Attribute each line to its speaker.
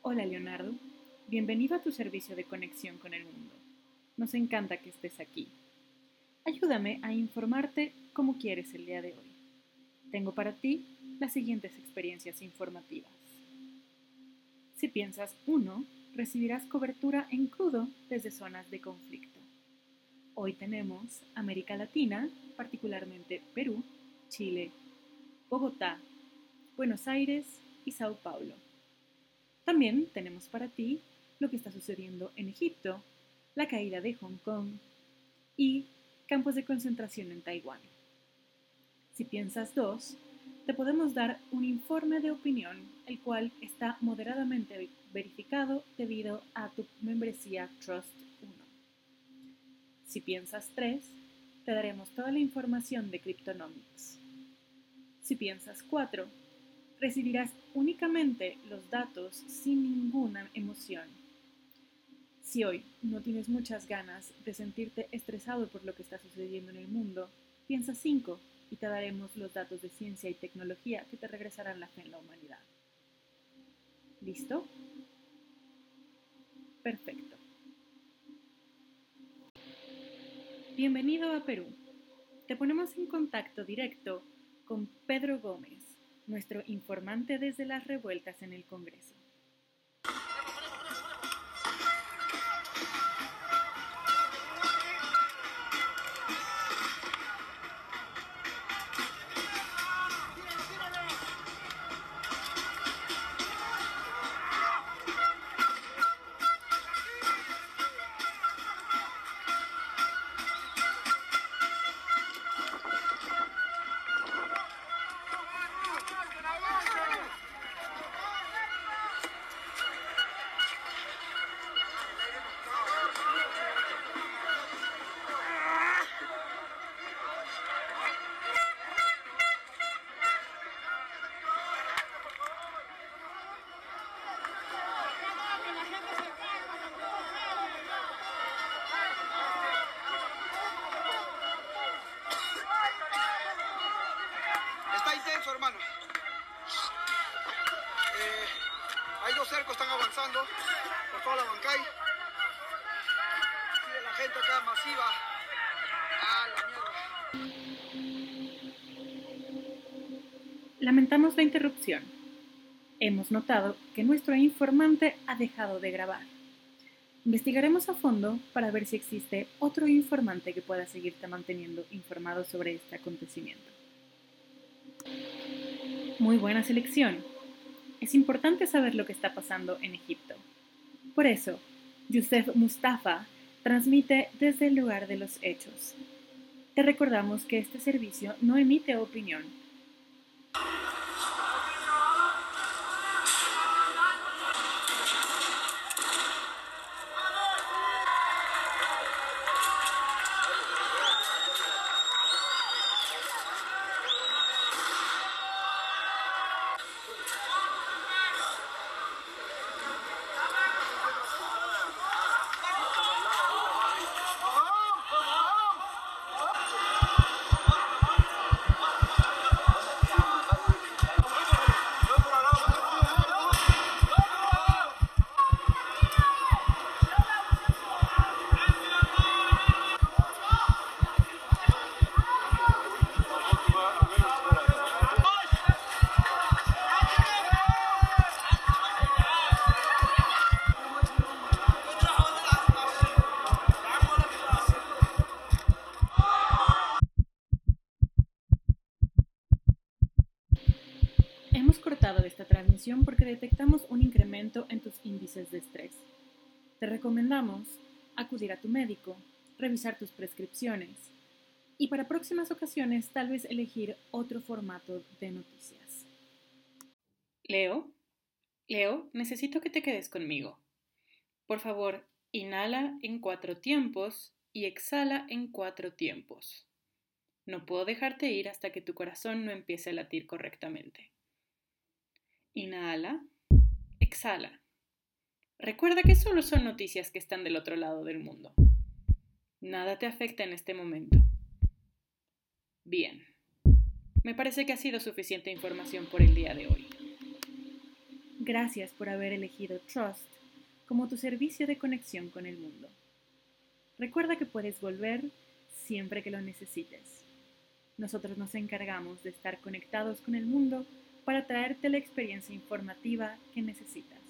Speaker 1: Hola Leonardo, bienvenido a tu servicio de conexión con el mundo. Nos encanta que estés aquí. Ayúdame a informarte como quieres el día de hoy. Tengo para ti las siguientes experiencias informativas. Si piensas 1, recibirás cobertura en crudo desde zonas de conflicto. Hoy tenemos América Latina, particularmente Perú, Chile, Bogotá, Buenos Aires y Sao Paulo. También tenemos para ti lo que está sucediendo en Egipto, la caída de Hong Kong y campos de concentración en Taiwán. Si piensas 2, te podemos dar un informe de opinión, el cual está moderadamente verificado debido a tu membresía Trust 1. Si piensas 3, te daremos toda la información de Cryptonomics. Si piensas 4, recibirás únicamente los datos sin ninguna emoción. Si hoy no tienes muchas ganas de sentirte estresado por lo que está sucediendo en el mundo, piensa 5 y te daremos los datos de ciencia y tecnología que te regresarán la fe en la humanidad. ¿Listo? Perfecto. Bienvenido a Perú. Te ponemos en contacto directo con Pedro Gómez, nuestro informante desde las revueltas en el Congreso.
Speaker 2: Está intenso, hermano. Hay dos cercos, están avanzando por toda la Bancay. Sigue la gente acá masiva. La mierda.
Speaker 1: Lamentamos la interrupción. Hemos notado que nuestro informante ha dejado de grabar. Investigaremos a fondo para ver si existe otro informante que pueda seguirte manteniendo informado sobre este acontecimiento. Muy buena selección. Es importante saber lo que está pasando en Egipto. Por eso, Youssef Mustafa transmite desde el lugar de los hechos. Te recordamos que este servicio no emite opinión. Hemos cortado esta transmisión porque detectamos un incremento en tus índices de estrés. Te recomendamos acudir a tu médico, revisar tus prescripciones y para próximas ocasiones tal vez elegir otro formato de noticias. Leo, necesito que te quedes conmigo. Por favor, inhala en 4 tiempos y exhala en 4 tiempos. No puedo dejarte ir hasta que tu corazón no empiece a latir correctamente. Inhala, exhala. Recuerda que solo son noticias que están del otro lado del mundo. Nada te afecta en este momento. Bien. Me parece que ha sido suficiente información por el día de hoy. Gracias por haber elegido Trust como tu servicio de conexión con el mundo. Recuerda que puedes volver siempre que lo necesites. Nosotros nos encargamos de estar conectados con el mundo para traerte la experiencia informativa que necesitas.